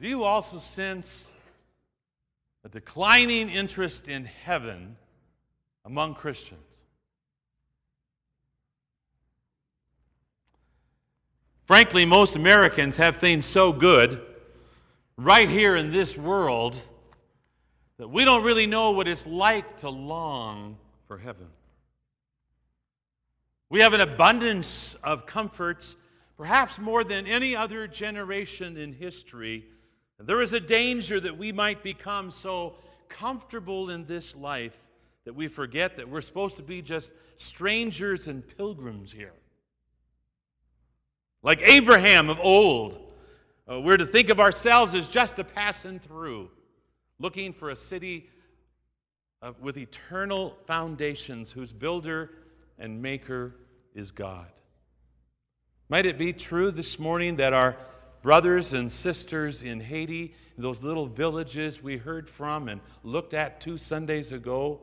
Do you also sense a declining interest in heaven among Christians? Frankly, most Americans have things so good right here in this world that we don't really know what it's like to long for heaven. We have an abundance of comforts, perhaps more than any other generation in history. And there is a danger that we might become so comfortable in this life that we forget that we're supposed to be just strangers and pilgrims here. Like Abraham of old, we're to think of ourselves as just a passing through, looking for a city with eternal foundations, whose builder and maker is God. Might it be true this morning that our brothers and sisters in Haiti, those little villages we heard from and looked at 2 Sundays ago,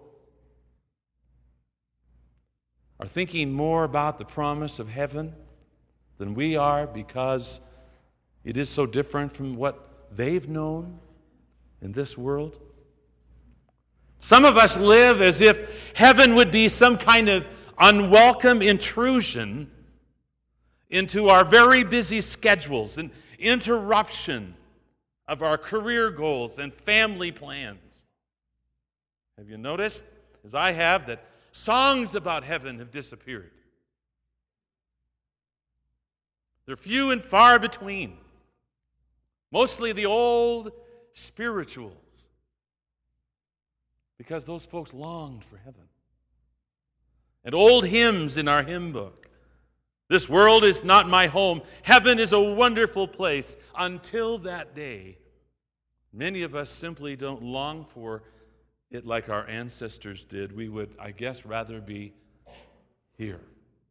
are thinking more about the promise of heaven than we are, because it is so different from what they've known in this world? Some of us live as if heaven would be some kind of unwelcome intrusion into our very busy schedules, an interruption of our career goals and family plans. Have you noticed, as I have, that songs about heaven have disappeared? They're few and far between. Mostly the old spirituals, because those folks longed for heaven. And old hymns in our hymn book. This world is not my home. Heaven is a wonderful place. Until that day, many of us simply don't long for it like our ancestors did. We would, I guess, rather be here.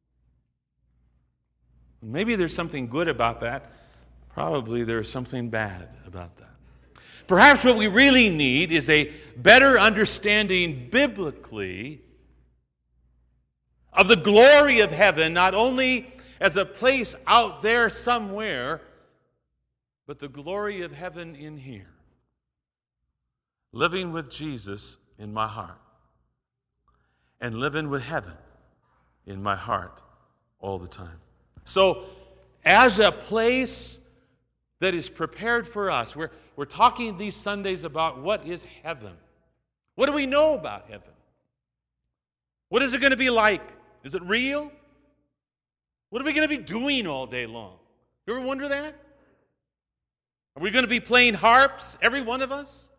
Maybe there's something good about that. Probably there's something bad about that. Perhaps what we really need is a better understanding biblically of the glory of heaven, not only as a place out there somewhere, but the glory of heaven in here. Living with Jesus in my heart and living with heaven in my heart all the time. So, as a place that is prepared for us, we're talking these Sundays about what is heaven. What do we know about heaven? What is it going to be like? Is it real? What are we going to be doing all day long? You ever wonder that? Are we going to be playing harps, every one of us?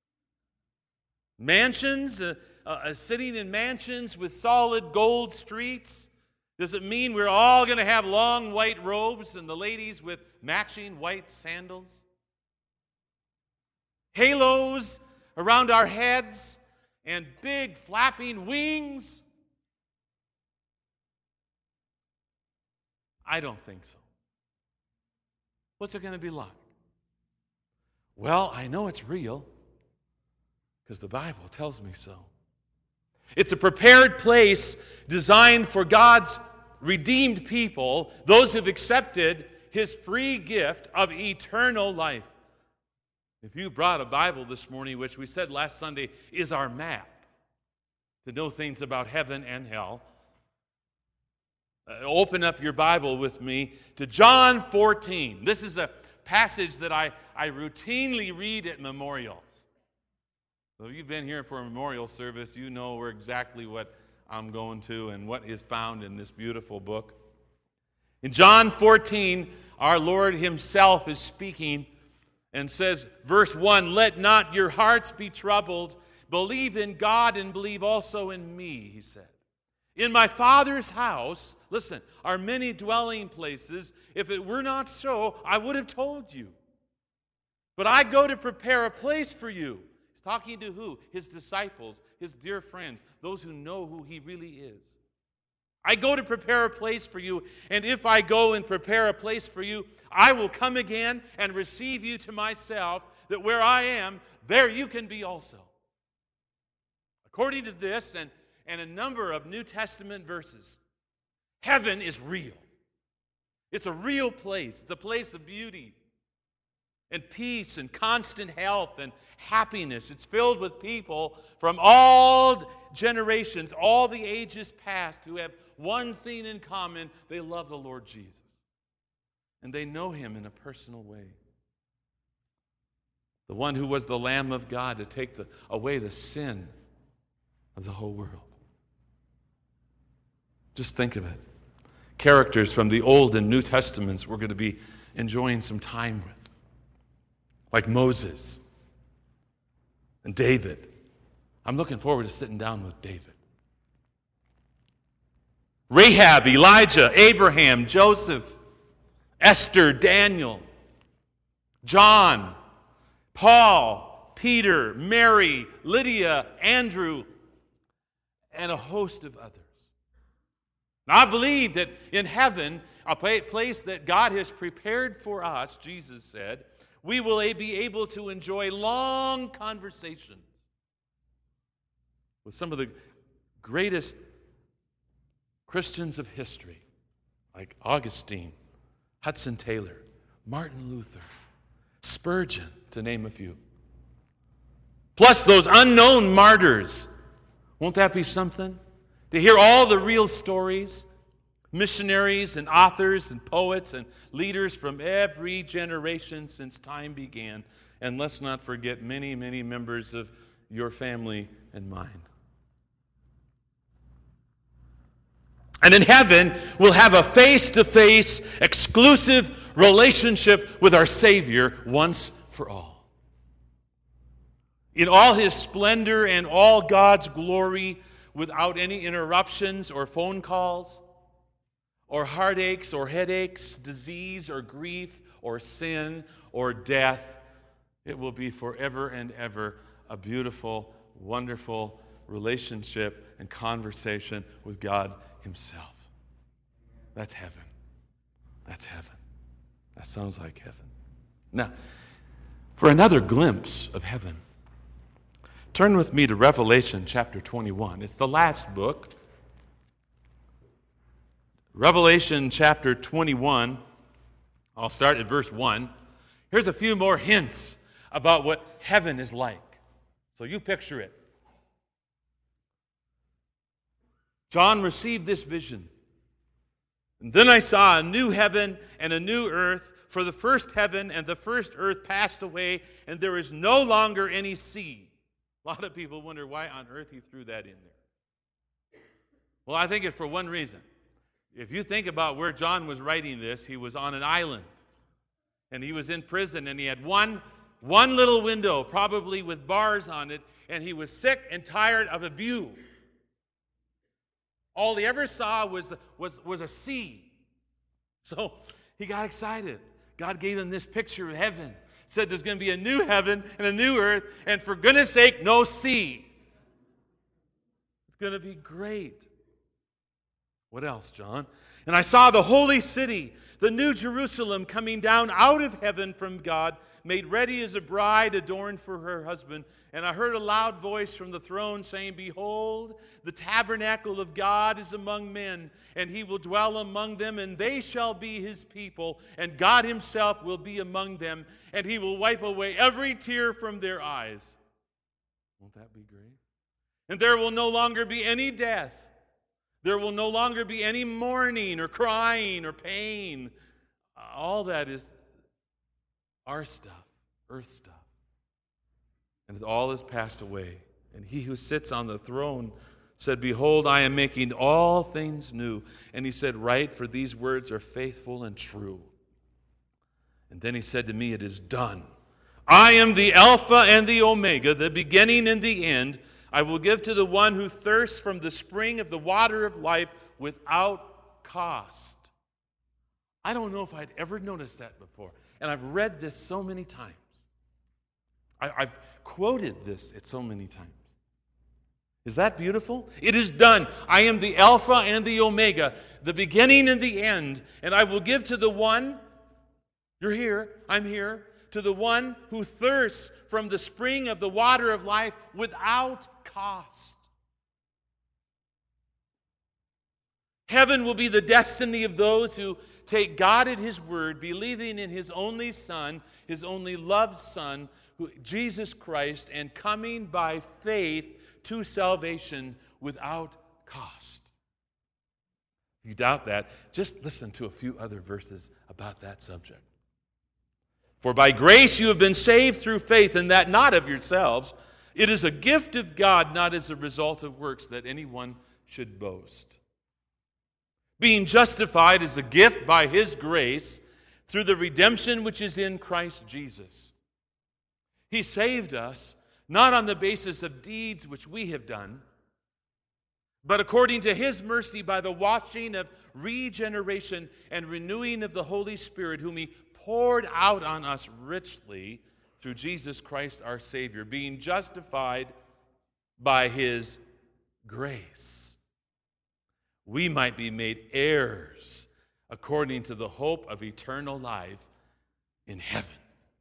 Mansions, sitting in mansions with solid gold streets? Does it mean we're all going to have long white robes and the ladies with matching white sandals? Halos around our heads and big flapping wings? I don't think so. What's it going to be like? Well, I know it's real because the Bible tells me so. It's a prepared place designed for God's redeemed people, those who've accepted His free gift of eternal life. If you brought a Bible this morning, which we said last Sunday is our map to know things about heaven and hell, open up your Bible with me to John 14. This is a passage that I routinely read at memorials. So if you've been here for a memorial service, you know exactly what I'm going to and what is found in this beautiful book. In John 14, our Lord Himself is speaking and says, verse 1, "Let not your hearts be troubled. Believe in God and believe also in me," He said. "In my Father's house," listen, "are many dwelling places. If it were not so, I would have told you. But I go to prepare a place for you." He's talking to who? His disciples, His dear friends, those who know who He really is. "I go to prepare a place for you, and if I go and prepare a place for you, I will come again and receive you to myself, that where I am, there you can be also." According to this and a number of New Testament verses, heaven is real. It's a real place. It's a place of beauty. and peace and constant health and happiness. It's filled with people from all generations, all the ages past, who have one thing in common: they love the Lord Jesus. And they know Him in a personal way. The one who was the Lamb of God to take away the sin of the whole world. Just think of it. Characters from the Old and New Testaments we're going to be enjoying some time with. Like Moses and David. I'm looking forward to sitting down with David. Rahab, Elijah, Abraham, Joseph, Esther, Daniel, John, Paul, Peter, Mary, Lydia, Andrew, and a host of others. I believe that in heaven, a place that God has prepared for us, Jesus said, we will be able to enjoy long conversations with some of the greatest Christians of history, like Augustine, Hudson Taylor, Martin Luther, Spurgeon, to name a few. Plus those unknown martyrs. Won't that be something? To hear all the real stories, missionaries and authors and poets and leaders from every generation since time began. And let's not forget many, many members of your family and mine. And in heaven, we'll have a face-to-face, exclusive relationship with our Savior once for all. In all His splendor and all God's glory, without any interruptions or phone calls, or heartaches or headaches, disease or grief or sin or death. It will be forever and ever a beautiful, wonderful relationship and conversation with God Himself. That's heaven. That's heaven. That sounds like heaven. Now, for another glimpse of heaven, turn with me to Revelation chapter 21. It's the last book. Revelation chapter 21. I'll start at verse 1. Here's a few more hints about what heaven is like. So you picture it. John received this vision. And then I saw a new heaven and a new earth, for the first heaven and the first earth passed away, and there is no longer any sea. A lot of people wonder why on earth He threw that in there. Well, I think it's for one reason. If you think about where John was writing this, he was on an island. And he was in prison, and he had one little window, probably with bars on it, and he was sick and tired of a view. All he ever saw was a sea. So he got excited. God gave him this picture of heaven. Said there's going to be a new heaven and a new earth, and for goodness sake, no sea. It's going to be great. What else, John? And I saw the holy city, the new Jerusalem, coming down out of heaven from God, made ready as a bride adorned for her husband. And I heard a loud voice from the throne saying, "Behold, the tabernacle of God is among men, and He will dwell among them, and they shall be His people, and God Himself will be among them, and He will wipe away every tear from their eyes." Won't that be great? And there will no longer be any death. There will no longer be any mourning or crying or pain. All that is our stuff, earth stuff. And all is passed away. And He who sits on the throne said, "Behold, I am making all things new." And He said, "Write, for these words are faithful and true." And then He said to me, "It is done. I am the Alpha and the Omega, the beginning and the end. I will give to the one who thirsts from the spring of the water of life without cost." I don't know if I'd ever noticed that before. And I've read this so many times. I've quoted this so many times. Is that beautiful? It is done. I am the Alpha and the Omega, the beginning and the end. And I will give to the one, you're here, I'm here, to the one who thirsts from the spring of the water of life without cost. Heaven will be the destiny of those who take God at His word, believing in His only Son, His only loved Son, Jesus Christ, and coming by faith to salvation without cost. If you doubt that, just listen to a few other verses about that subject. For by grace you have been saved through faith, and that not of yourselves. It is a gift of God, not as a result of works, that anyone should boast. Being justified is a gift by His grace through the redemption which is in Christ Jesus. He saved us not on the basis of deeds which we have done, but according to His mercy by the washing of regeneration and renewing of the Holy Spirit, whom He poured out on us richly through Jesus Christ our Savior, being justified by His grace. We might be made heirs according to the hope of eternal life in heaven,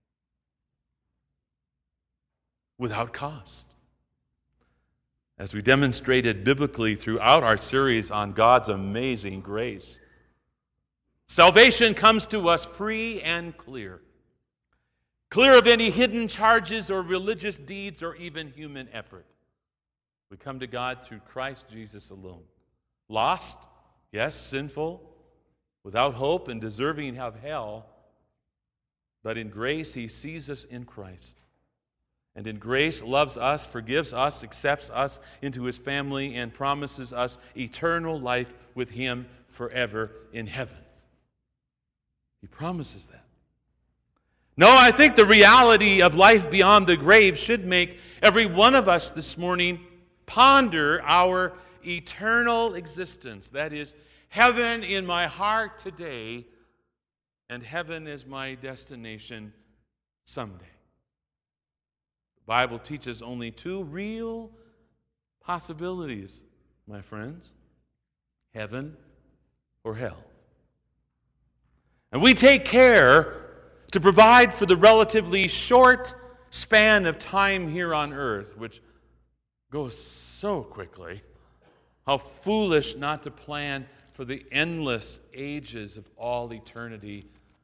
without cost. As we demonstrated biblically throughout our series on God's amazing grace, salvation comes to us free and clear of any hidden charges or religious deeds or even human effort. We come to God through Christ Jesus alone. Lost, yes, sinful, without hope and deserving of hell, but in grace He sees us in Christ. And in grace loves us, forgives us, accepts us into His family, and promises us eternal life with Him forever in heaven. He promises that. No, I think the reality of life beyond the grave should make every one of us this morning ponder our eternal existence. That is, heaven in my heart today, and heaven is my destination someday. The Bible teaches only two real possibilities, my friends: heaven or hell. And we take care to provide for the relatively short span of time here on earth, which goes so quickly. How foolish not to plan for the endless ages of all eternity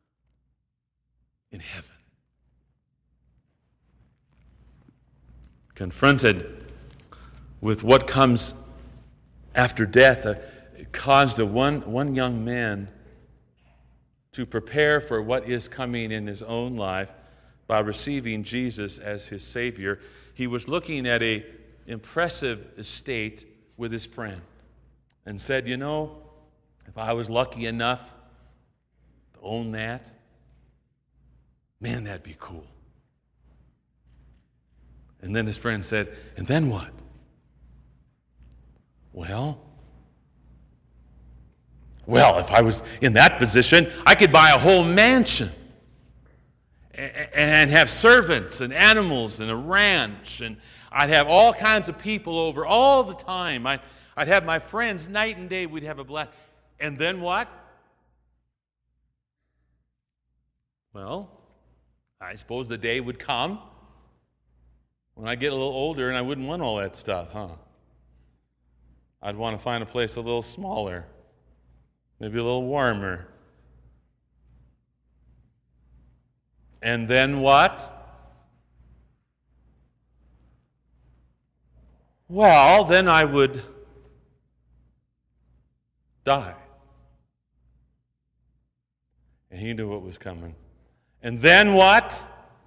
in heaven. Confronted with what comes after death, it caused one young man to prepare for what is coming in his own life by receiving Jesus as his Savior. He was looking at an impressive estate with his friend and said, you know, if I was lucky enough to own that, man, that'd be cool. And then his friend said, and then what? Well, if I was in that position, I could buy a whole mansion and have servants and animals and a ranch, and I'd have all kinds of people over all the time. I'd have my friends night and day. We'd have a blast. And then what? Well, I suppose the day would come when I get a little older and I wouldn't want all that stuff, huh? I'd want to find a place a little smaller, maybe a little warmer. And then what? Well, then I would die. And he knew what was coming. And then what?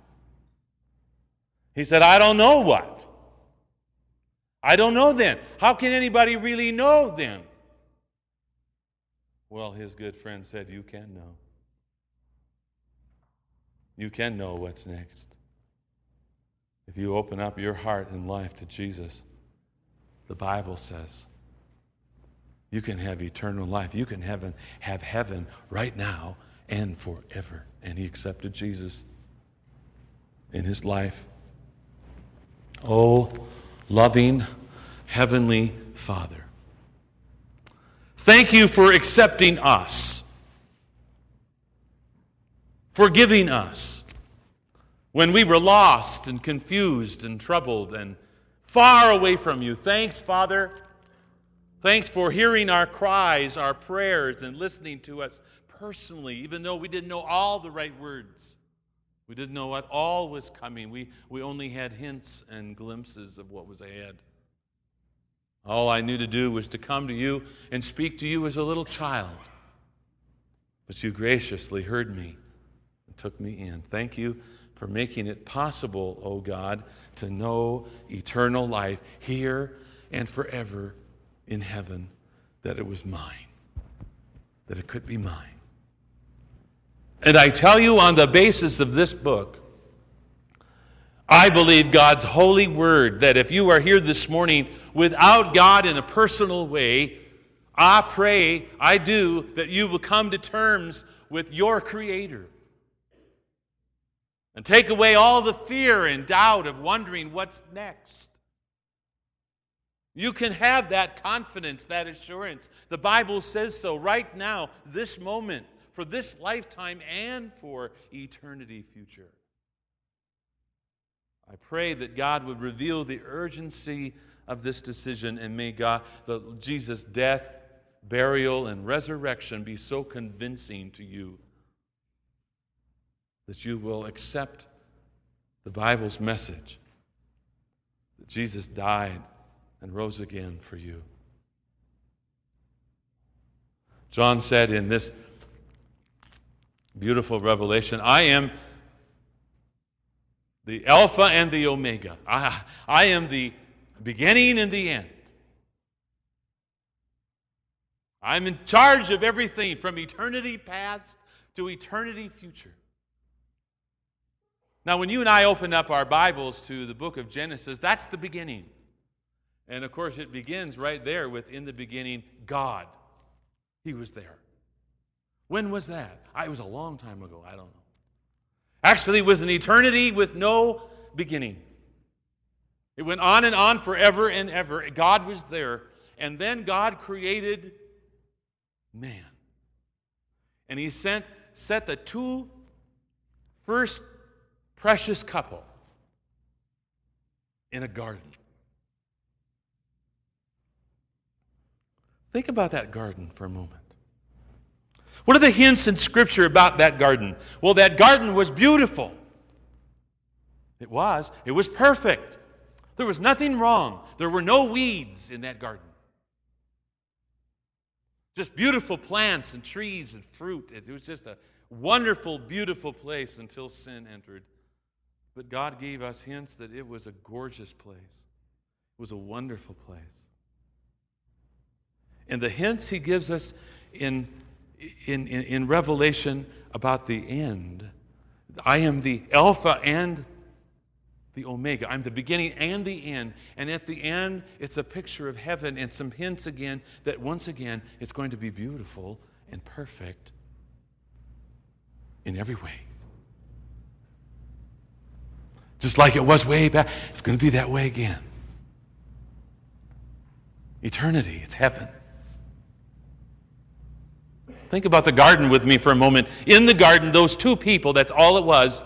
He said, I don't know what. I don't know then. How can anybody really know then? Well, his good friend said, you can know. You can know what's next. If you open up your heart and life to Jesus, the Bible says you can have eternal life. You can have heaven right now and forever. And he accepted Jesus in his life. Oh, loving Heavenly Father, thank you for accepting us, forgiving us when we were lost and confused and troubled and far away from you. Thanks, Father. Thanks for hearing our cries, our prayers, and listening to us personally, even though we didn't know all the right words. We didn't know what all was coming. We only had hints and glimpses of what was ahead. All I knew to do was to come to you and speak to you as a little child. But you graciously heard me and took me in. Thank you for making it possible, O God, to know eternal life here and forever in heaven, that it was mine, that it could be mine. And I tell you, on the basis of this book, I believe God's holy word, that if you are here this morning without God in a personal way, I pray, I do, that you will come to terms with your Creator and take away all the fear and doubt of wondering what's next. You can have that confidence, that assurance. The Bible says so right now, this moment, for this lifetime and for eternity future. I pray that God would reveal the urgency of this decision, and may Jesus' death, burial, and resurrection be so convincing to you that you will accept the Bible's message that Jesus died and rose again for you. John said in this beautiful revelation, I am the Alpha and the Omega. I am the beginning and the end. I'm in charge of everything from eternity past to eternity future. Now, when you and I open up our Bibles to the book of Genesis, that's the beginning. And of course, it begins right there with, in the beginning, God. He was there. When was that? It was a long time ago. I don't know. Actually, it was an eternity with no beginning. It went on and on forever and ever. God was there. And then God created man. And He set the two first precious couple in a garden. Think about that garden for a moment. What are the hints in Scripture about that garden? Well, that garden was beautiful. It was. It was perfect. There was nothing wrong. There were no weeds in that garden. Just beautiful plants and trees and fruit. It was just a wonderful, beautiful place until sin entered. But God gave us hints that it was a gorgeous place. It was a wonderful place. And the hints He gives us in Revelation about the end. I am the Alpha and the Omega. I'm the beginning and the end. And at the end, it's a picture of heaven and some hints again that once again, it's going to be beautiful and perfect in every way. Just like it was way back, it's going to be that way again. Eternity, it's heaven. Think about the garden with me for a moment. In the garden, those two people, that's all it was.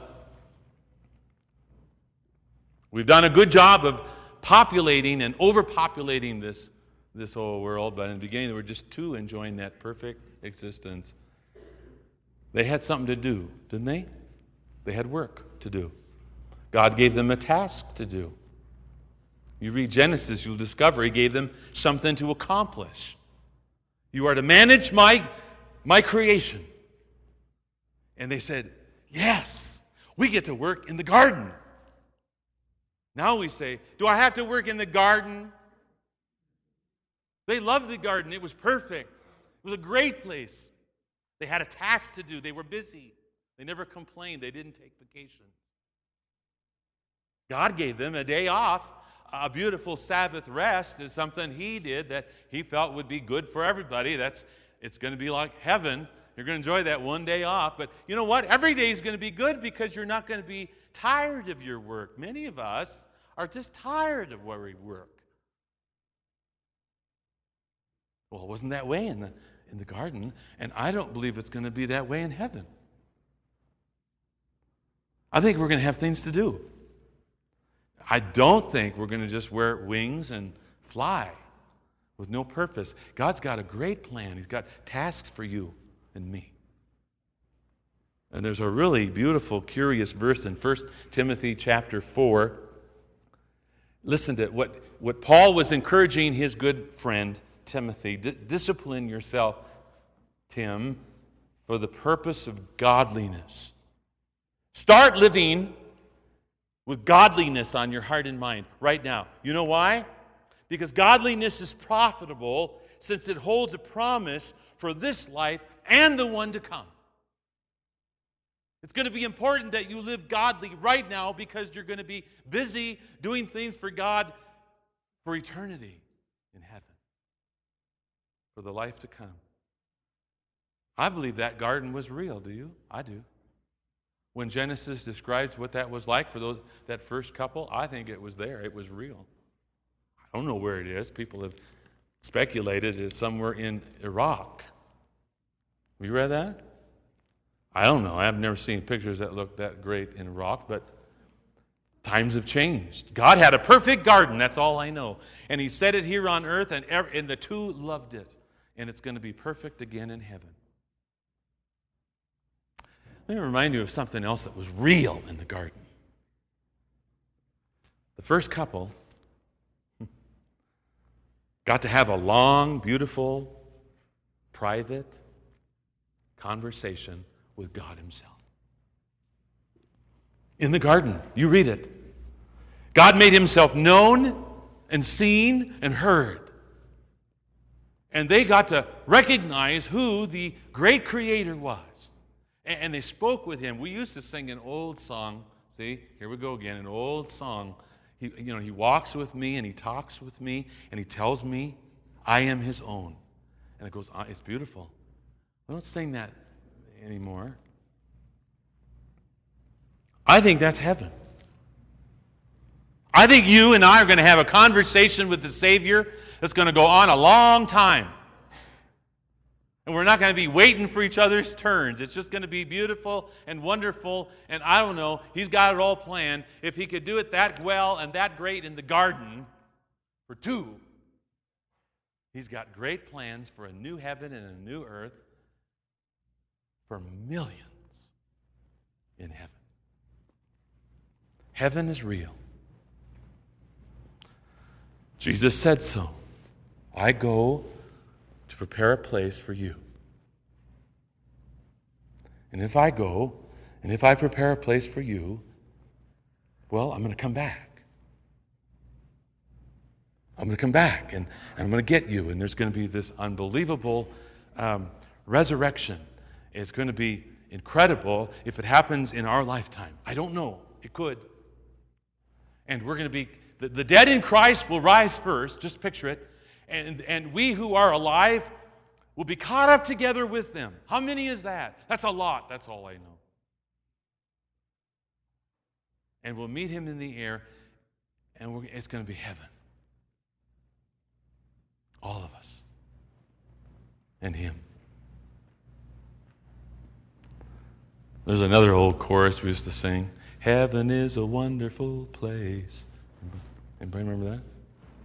We've done a good job of populating and overpopulating this whole world, but in the beginning there were just two enjoying that perfect existence. They had something to do, didn't they? They had work to do. God gave them a task to do. You read Genesis, you'll discover He gave them something to accomplish. You are to manage my creation. And they said, yes, we get to work in the garden. Now we say, do I have to work in the garden? They loved the garden. It was perfect. It was a great place. They had a task to do. They were busy. They never complained. They didn't take vacation. God gave them a day off. A beautiful Sabbath rest is something He did that He felt would be good for everybody. It's going to be like heaven. You're going to enjoy that one day off. But you know what? Every day is going to be good because you're not going to be tired of your work. Many of us are just tired of where we work. Well, it wasn't that way in the garden, and I don't believe it's going to be that way in heaven. I think we're going to have things to do. I don't think we're going to just wear wings and fly with no purpose. God's got a great plan. He's got tasks for you and me. And there's a really beautiful, curious verse in 1 Timothy chapter 4. Listen to what Paul was encouraging his good friend Timothy. Discipline yourself, Tim, for the purpose of godliness. Start living with godliness on your heart and mind right now. You know why? Because godliness is profitable since it holds a promise for this life and the one to come. It's going to be important that you live godly right now because you're going to be busy doing things for God for eternity in heaven, for the life to come. I believe that garden was real, do you? I do. When Genesis describes what that was like for that first couple, I think it was there. It was real. I don't know where it is. People have speculated it's somewhere in Iraq. Have you read that? I don't know. I've never seen pictures that look that great in Iraq, but times have changed. God had a perfect garden, that's all I know. And He set it here on earth, and the two loved it. And it's going to be perfect again in heaven. Let me remind you of something else that was real in the garden. The first couple got to have a long, beautiful, private conversation with God Himself. In the garden, you read it. God made Himself known and seen and heard. And they got to recognize who the great Creator was. And they spoke with Him. We used to sing an old song. See, here we go again, an old song. He walks with me and He talks with me and He tells me I am His own. And it goes on. It's beautiful. We don't sing that anymore. I think that's heaven. I think you and I are going to have a conversation with the Savior that's going to go on a long time. And we're not going to be waiting for each other's turns. It's just going to be beautiful and wonderful. And I don't know, He's got it all planned. If He could do it that well and that great in the garden for two, He's got great plans for a new heaven and a new earth for millions in heaven. Heaven is real. Jesus said so. I go to prepare a place for you. And if I go, and if I prepare a place for you, well, I'm going to come back. I'm going to come back, and I'm going to get you, and there's going to be this unbelievable resurrection. It's going to be incredible if it happens in our lifetime. I don't know. It could. And we're going to be, the dead in Christ will rise first, just picture it, and we who are alive will be caught up together with them. How many is that? That's a lot. That's all I know. And we'll meet Him in the air, and it's going to be heaven. All of us. And Him. There's another old chorus we used to sing. Heaven is a wonderful place. Anybody remember that?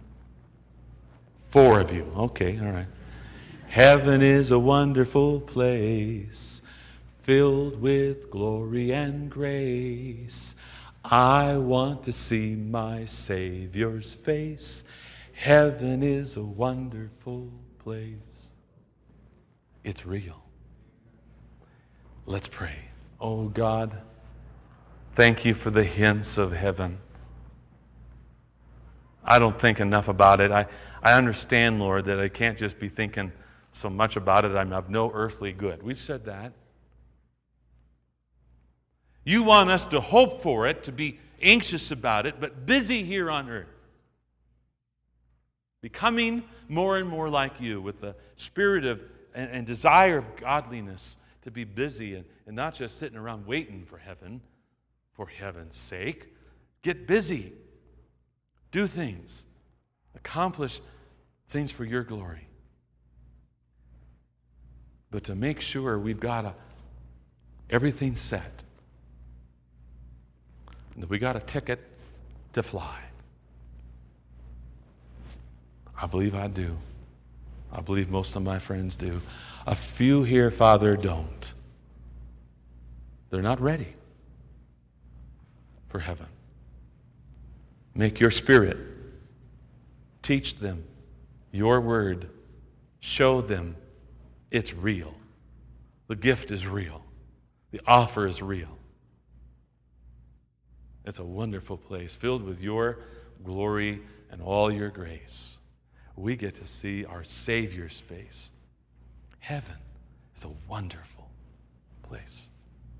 4 of you. Okay, all right. Heaven is a wonderful place, filled with glory and grace. I want to see my Savior's face. Heaven is a wonderful place. It's real. Let's pray. Oh God, thank You for the hints of heaven. I don't think enough about it. I understand, Lord, that I can't just be thinking so much about it. I'm of no earthly good. We've said that. You want us to hope for it, to be anxious about it, but busy here on earth. Becoming more and more like You with the spirit of and desire of godliness to be busy and not just sitting around waiting for heaven, for heaven's sake. Get busy. Do things. Accomplish things for Your glory. But to make sure we've got everything set. And that we got a ticket to fly. I believe I do. I believe most of my friends do. A few here, Father, don't. They're not ready for heaven. Make your Spirit teach them your word. Show them it's real. The gift is real. The offer is real. It's a wonderful place filled with your glory and all your grace. We get to see our Savior's face. Heaven is a wonderful place.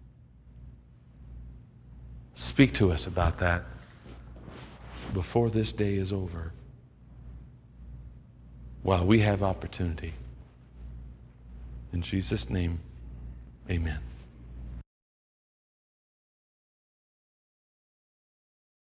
Speak to us about that before this day is over, while we have opportunity. In Jesus' name, amen.